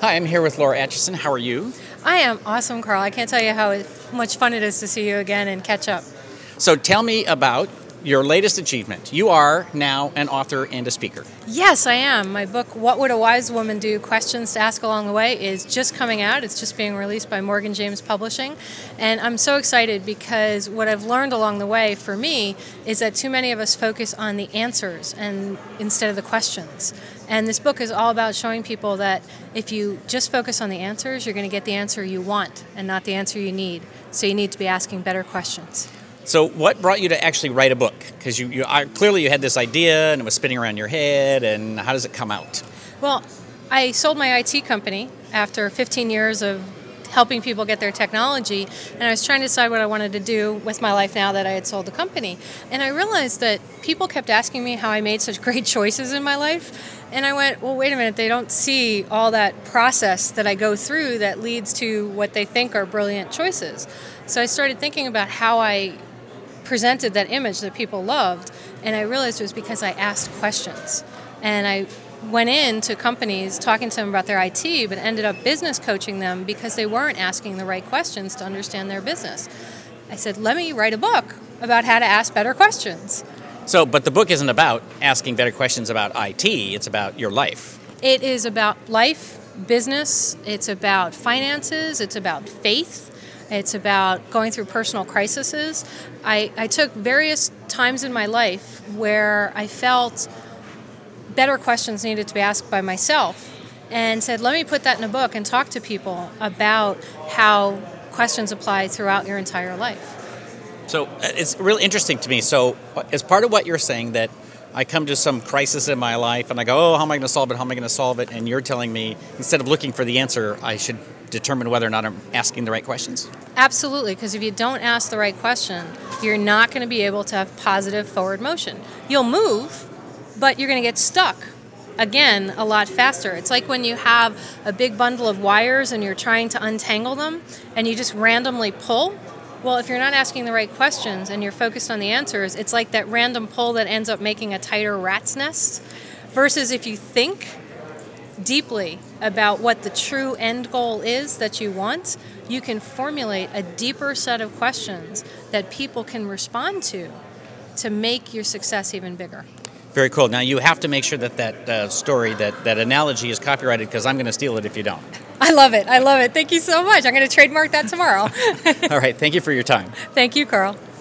Hi, I'm here with Laura Atchison. How are you? I am awesome, Carl. I can't tell you how much fun it is to see you again and catch up. So tell me about your latest achievement. You are now an author and a speaker. Yes, I am. My book, What Would a Wise Woman Do? Questions to Ask Along the Way, is just coming out. It's just being released by Morgan James Publishing. And I'm so excited because what I've learned along the way for me is that too many of us focus on the answers and instead of the questions. And this book is all about showing people that if you just focus on the answers, you're going to get the answer you want and not the answer you need. So you need to be asking better questions. So what brought you to actually write a book? Because clearly you had this idea and it was spinning around your head, and how does it come out? Well, I sold my IT company after 15 years of helping people get their technology, and I was trying to decide what I wanted to do with my life now that I had sold the company. And I realized that people kept asking me how I made such great choices in my life, and I went, well, wait a minute, they don't see all that process that I go through that leads to what they think are brilliant choices. So I started thinking about how I presented that image that people loved, and I realized it was because I asked questions. And I went into companies talking to them about their IT, but ended up business coaching them because they weren't asking the right questions to understand their business. I said, let me write a book about how to ask better questions. But the book isn't about asking better questions about IT, it's about your life. It is about life, business, it's about finances, it's about faith. It's about going through personal crises. I took various times in my life where I felt better questions needed to be asked by myself and said, let me put that in a book and talk to people about how questions apply throughout your entire life. So it's really interesting to me. So as part of what you're saying, that I come to some crisis in my life and I go, oh, how am I going to solve it? How am I going to solve it? And you're telling me, instead of looking for the answer, I should determine whether or not I'm asking the right questions? Absolutely, because if you don't ask the right question, you're not going to be able to have positive forward motion. You'll move, but you're going to get stuck, again, a lot faster. It's like when you have a big bundle of wires and you're trying to untangle them and you just randomly pull. Well, if you're not asking the right questions and you're focused on the answers, it's like that random pull that ends up making a tighter rat's nest, versus if you think deeply about what the true end goal is that you want, you can formulate a deeper set of questions that people can respond to make your success even bigger. Very cool. Now you have to make sure that story, that analogy is copyrighted, because I'm going to steal it if you don't. I love it. I love it. Thank you so much. I'm going to trademark that tomorrow. All right. Thank you for your time. Thank you, Carl.